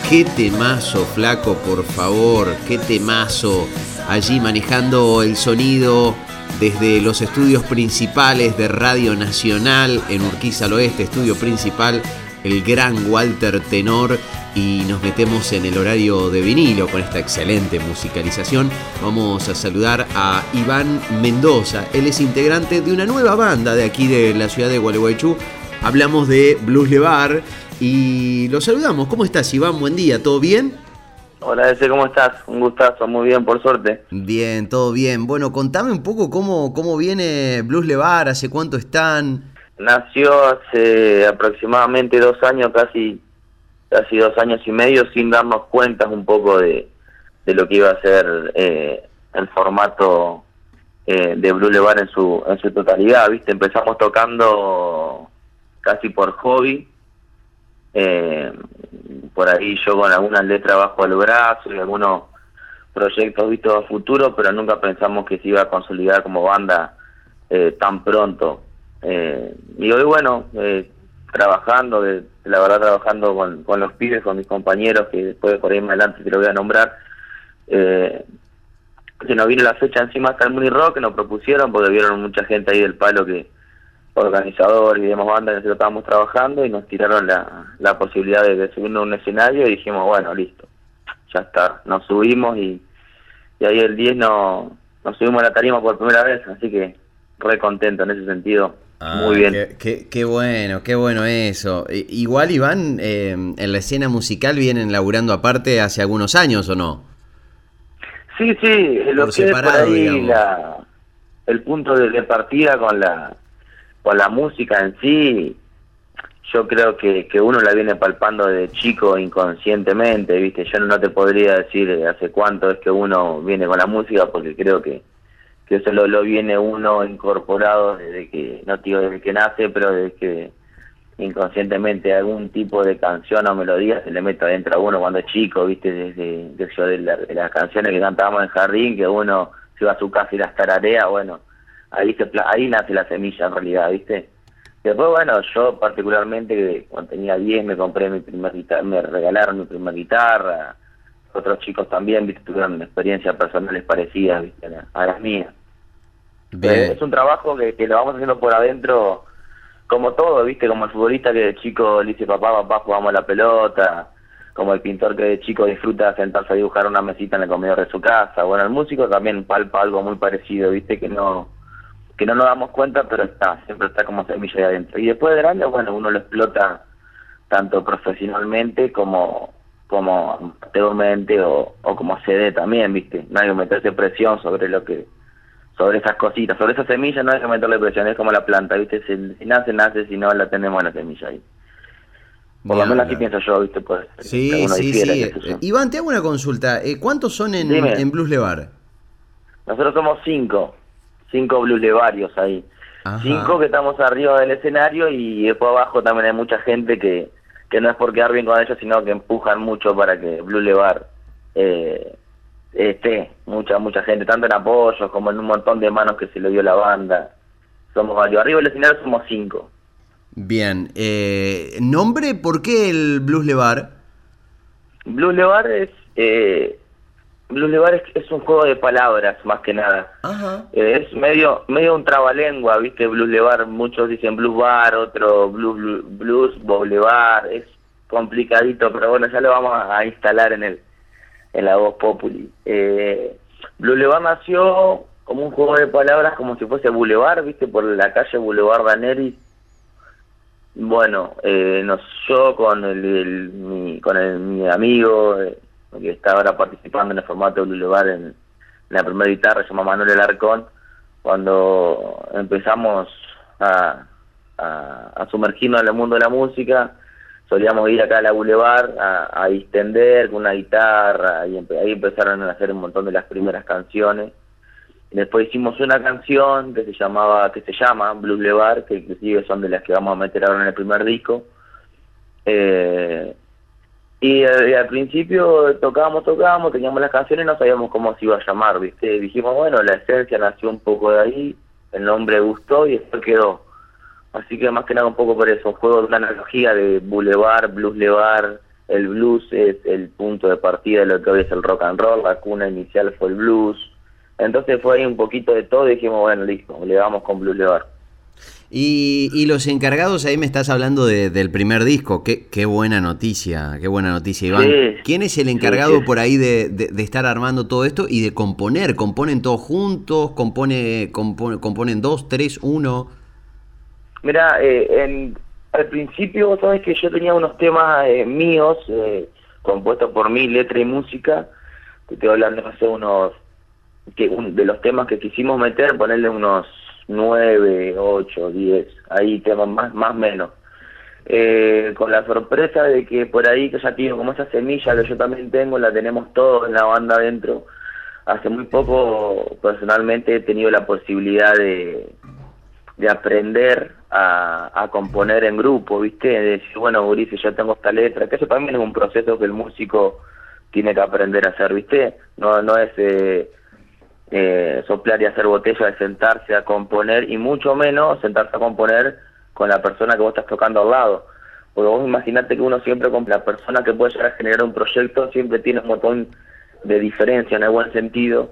Qué temazo, flaco, por favor, qué temazo. Allí manejando el sonido desde los estudios principales de Radio Nacional en Urquiza al Oeste, estudio principal, el gran Walter Tenor. Y nos metemos en el horario de vinilo con esta excelente musicalización. Vamos a saludar a Iván Mendoza. Él es integrante de una nueva banda de aquí de la ciudad de Gualeguaychú. Hablamos de Blues Levar y lo saludamos. ¿Cómo estás, Iván? Buen día, ¿todo bien? Hola, Ese, ¿cómo estás? Un gustazo, muy bien, por suerte. Bien, todo bien. Bueno, contame un poco cómo viene Blues Levar, ¿hace cuánto están? Nació hace aproximadamente 2 años, casi 2 años y medio, sin darnos cuenta un poco de lo que iba a ser el formato de Blues Levar en su totalidad, ¿viste? Empezamos tocando casi por hobby, por ahí yo con algunas letras bajo el brazo y algunos proyectos vistos a futuro, pero nunca pensamos que se iba a consolidar como banda tan pronto. Y hoy, bueno, trabajando, la verdad trabajando con los pibes, con mis compañeros, que después por ahí más adelante te lo voy a nombrar, se nos vino la fecha encima hasta el Muni Rock, que nos propusieron, porque vieron mucha gente ahí del palo, que organizador y demás bandas, que nosotros estábamos trabajando, y nos tiraron la posibilidad de subirnos a un escenario, y dijimos, bueno, listo, ya está, nos subimos, y ahí el 10 nos subimos a la tarima por primera vez, así que re contento en ese sentido. Muy bien. Qué bueno eso. Igual, Iván, en la escena musical vienen laburando aparte hace algunos años, ¿o no? Sí, lo que es por ahí el punto de partida con la música en sí, yo creo que uno la viene palpando de chico inconscientemente, ¿viste? Yo no te podría decir hace cuánto es que uno viene con la música, porque creo que eso lo viene uno incorporado desde que nace, pero desde que inconscientemente algún tipo de canción o melodía se le mete adentro a uno cuando es chico, ¿viste? De las canciones que cantábamos en el jardín, que uno se iba a su casa y las tararea, bueno, ahí nace la semilla en realidad, ¿viste? Después, bueno, yo particularmente cuando tenía 10 me compré mi primer guitarra, me regalaron mi primera guitarra, otros chicos también, ¿viste? Tuvieron experiencias personales parecidas, ¿viste? A las mías. Es un trabajo que lo vamos haciendo por adentro, como todo, ¿viste? Como el futbolista que de chico le dice papá, jugamos a la pelota, como el pintor que de chico disfruta sentarse a dibujar una mesita en el comedor de su casa. Bueno, el músico también palpa algo muy parecido, ¿viste? Que no nos damos cuenta, pero siempre está como semilla ahí adentro. Y después de grande, bueno, uno lo explota tanto profesionalmente como amateurmente o como CD también, ¿viste? No hay que meterse presión sobre esas cositas, sobre esa semilla no hay que meterle presión, es como la planta, ¿viste? Si nace, si no la tenemos la semilla ahí. Por lo menos así pienso yo, ¿viste? Pues, sí. Iván, te hago una consulta. ¿Cuántos son en Blues Levar? Nosotros somos 5 Blues Levarios ahí. Ajá. 5 que estamos arriba del escenario, y después abajo también hay mucha gente que no es por quedar bien con ellos, sino que empujan mucho para que Blues Levar esté. Mucha gente, tanto en apoyos como en un montón de manos que se le dio la banda. Somos varios. Arriba del escenario somos 5. Bien. ¿Nombre? ¿Por qué el Blues Levar? Blues Levar es un juego de palabras, más que nada. Ajá. Es medio un trabalengua, ¿viste? Blues Levar, muchos dicen Blues Bar, otro Blues Boulevard. Es complicadito, pero bueno, ya lo vamos a instalar en la voz populi. Blues Levar nació como un juego de palabras, como si fuese Boulevard, ¿viste? Por la calle Boulevard Daneri. Bueno, yo con mi amigo que está ahora participando en el formato de Blues Levar en la primera guitarra, se llama Manuel Alarcón. Cuando empezamos a sumergirnos en el mundo de la música, solíamos ir acá a la Boulevard a distender con una guitarra, y ahí empezaron a hacer un montón de las primeras canciones. Y después hicimos una canción que se llama Blues Levar, que inclusive son de las que vamos a meter ahora en el primer disco. Y al principio tocábamos, teníamos las canciones y no sabíamos cómo se iba a llamar, ¿viste? Dijimos, bueno, la esencia nació un poco de ahí, el nombre gustó y después quedó. Así que más que nada un poco por eso, un juego de una analogía de Boulevard, Blues Levar, el blues es el punto de partida de lo que hoy es el rock and roll, la cuna inicial fue el blues. Entonces fue ahí un poquito de todo y dijimos, bueno, listo, le vamos con Blues Levar. Y los encargados, ahí me estás hablando del primer disco, qué buena noticia, Iván. Sí, ¿Quién es el encargado por ahí de estar armando todo esto y de componer? ¿Componen todos juntos? ¿Componen dos, tres, uno? Mira, al principio, vos sabés que yo tenía unos temas míos, compuestos por mí, letra y música. Te estoy hablando hace de los temas que quisimos meter, ponerle unos 9, 8, 10, ahí temas más menos. Con la sorpresa de que por ahí, que ya tengo como esa semilla que yo también tengo, la tenemos todos en la banda adentro. Hace muy poco, personalmente, he tenido la posibilidad de aprender a componer en grupo, ¿viste? De decir, bueno, Ulises, yo tengo esta letra, que eso también es un proceso que el músico tiene que aprender a hacer, ¿viste? No es soplar y hacer botella, de sentarse a componer, y mucho menos sentarse a componer con la persona que vos estás tocando al lado. Porque vos imaginate que uno siempre, con la persona que puede llegar a generar un proyecto, siempre tiene un montón de diferencia en el buen sentido,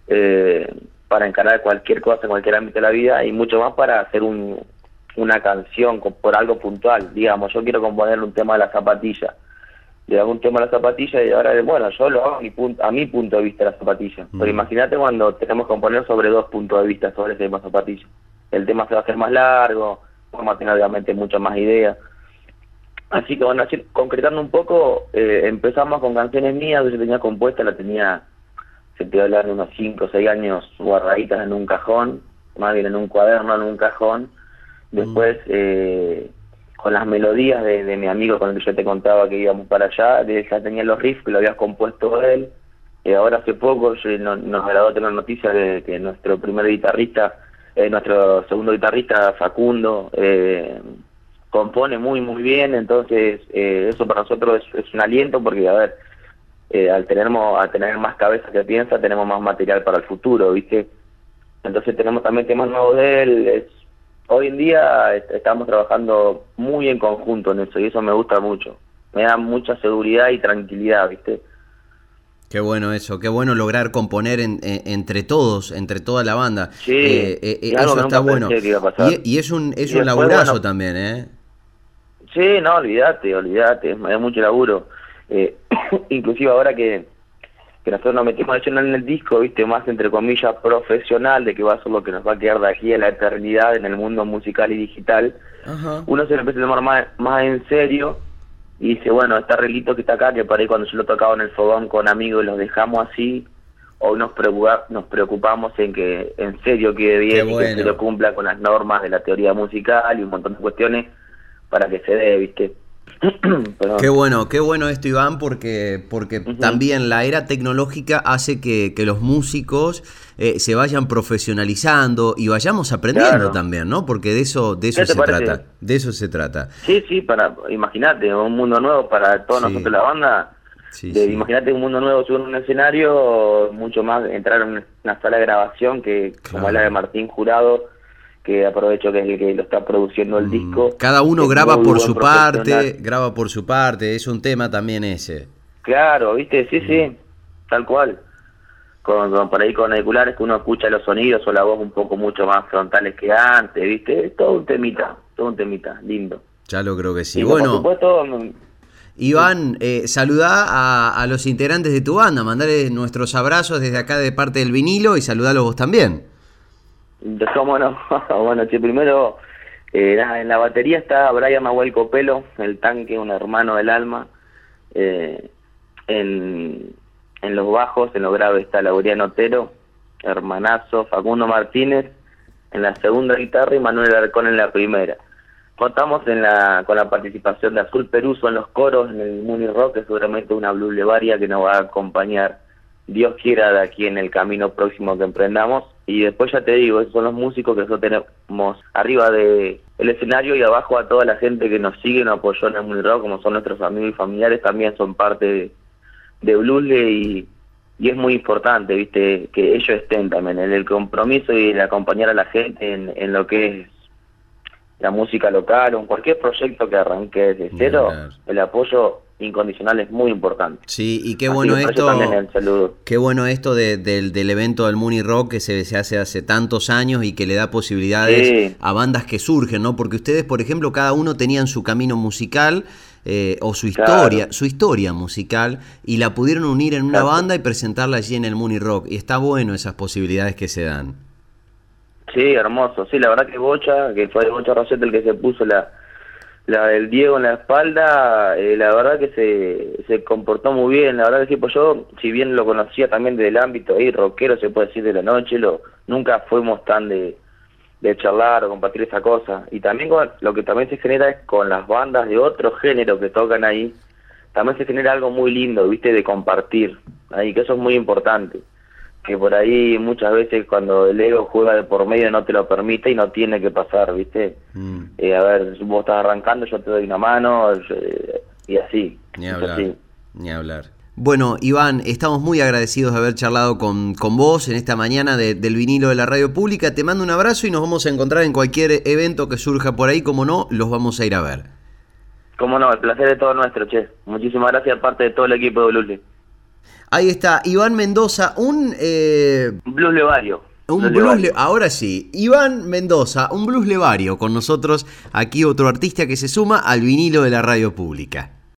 para encarar cualquier cosa en cualquier ámbito de la vida, y mucho más para hacer una canción por algo puntual. Digamos, yo quiero componer un tema de la zapatilla, le hago un tema a la zapatilla y ahora, bueno, yo lo hago a mi punto de vista de la zapatilla. Pero imagínate cuando tenemos que componer sobre dos puntos de vista sobre ese tema zapatilla. El tema se va a hacer más largo, vamos a tener obviamente muchas más ideas. Así que bueno, así, concretando un poco, empezamos con canciones mías que yo tenía compuestas, la tenía, se te habla de unos 5 o 6 años guardaditas en un cajón, más bien en un cuaderno, en un cajón. Después, con las melodías de mi amigo con el que yo te contaba que íbamos para allá, ya tenía los riffs que lo había compuesto él. Ahora hace poco nos agradó tener noticia de que nuestro primer guitarrista, nuestro segundo guitarrista, Facundo, compone muy muy bien. Entonces eso para nosotros es un aliento, porque a ver, al tener más cabeza que piensa, tenemos más material para el futuro, ¿viste? Entonces tenemos también temas nuevos de él. Hoy en día estamos trabajando muy en conjunto en eso, y eso me gusta mucho. Me da mucha seguridad y tranquilidad, ¿viste? Qué bueno eso, qué bueno lograr componer entre todos, entre toda la banda. Sí, eso está bueno. Y es un laburazo, bueno, también, ¿eh? Sí, no, olvídate, me da mucho laburo. Inclusive ahora que nosotros nos metimos en el disco, viste, más entre comillas profesional, de que va a ser lo que nos va a quedar de aquí a la eternidad en el mundo musical y digital. Ajá. Uno se lo empieza a tomar más en serio y dice, bueno, este arreglito que está acá, que para ahí cuando yo lo tocaba en el fogón con amigos y los dejamos así, hoy nos preocupamos en que en serio quede bien, y que se lo cumpla con las normas de la teoría musical y un montón de cuestiones para que se dé, viste. Qué bueno esto, Iván, porque también la era tecnológica hace que los músicos se vayan profesionalizando y vayamos aprendiendo también, ¿no? Porque de eso se trata. Sí, imagínate, un mundo nuevo para todos nosotros, la banda. Imagínate un mundo nuevo, subir un escenario, mucho más entrar en una sala de grabación que como la de Martín Jurado, que aprovecho que es el que lo está produciendo el disco. Cada uno graba por su parte, es un tema también ese. Claro, ¿viste? Sí, tal cual. Por ahí con auriculares que uno escucha los sonidos o la voz un poco mucho más frontales que antes, ¿viste? Todo un temita, lindo. Ya lo creo que sí. Y bueno, por supuesto, Iván, saludá a los integrantes de tu banda, mandale nuestros abrazos desde acá de parte del vinilo y saludalo vos también. ¿Cómo no? Bueno, sí, primero, en la batería está Brian Mahuel Copelo, el tanque, un hermano del alma. En los bajos, en los graves, está Laureano Otero, hermanazo, Facundo Martínez en la segunda guitarra y Manuel Arcón en la primera. Contamos con la participación de Azul Peruso en los coros, en el Muni Rock, que seguramente una blueslevaria que nos va a acompañar, Dios quiera, de aquí en el camino próximo que emprendamos. Y después ya te digo, esos son los músicos que nosotros tenemos arriba del escenario, y abajo a toda la gente que nos sigue, nos apoyó en el Muni Rock, como son nuestros amigos y familiares, también son parte de Bluesle, y es muy importante, viste, que ellos estén también en el compromiso y el acompañar a la gente en lo que es la música local o en cualquier proyecto que arranque desde cero, el apoyo incondicional es muy importante. Sí, y qué bueno qué bueno esto del evento del Muni Rock que se hace hace tantos años y que le da posibilidades a bandas que surgen, ¿no? Porque ustedes, por ejemplo, cada uno tenían su camino musical o su historia musical, y la pudieron unir en una banda y presentarla allí en el Muni Rock, y está bueno esas posibilidades que se dan. Sí, hermoso. Sí, la verdad que Bocha, que fue Bocha Rosetta el que se puso la del Diego en la espalda, la verdad que se comportó muy bien. La verdad que sí, pues yo, si bien lo conocía también del ámbito ahí rockero, se puede decir, de la noche, nunca fuimos tan de charlar o compartir esa cosa. Y también lo que también se genera es con las bandas de otro género que tocan ahí, también se genera algo muy lindo, ¿viste? De compartir, ahí, que eso es muy importante. Que por ahí muchas veces cuando el ego juega de por medio no te lo permite y no tiene que pasar, ¿viste? A ver, vos estás arrancando, yo te doy una mano, y así. Ni hablar. Bueno, Iván, estamos muy agradecidos de haber charlado con vos en esta mañana del vinilo de la radio pública. Te mando un abrazo y nos vamos a encontrar en cualquier evento que surja por ahí. Como no, los vamos a ir a ver. Como no, el placer es todo nuestro, che. Muchísimas gracias de parte de todo el equipo de Blues. Ahí está, Iván Mendoza, un blues levario. Ahora sí, Iván Mendoza, un blues levario con nosotros, aquí otro artista que se suma al vinilo de la radio pública.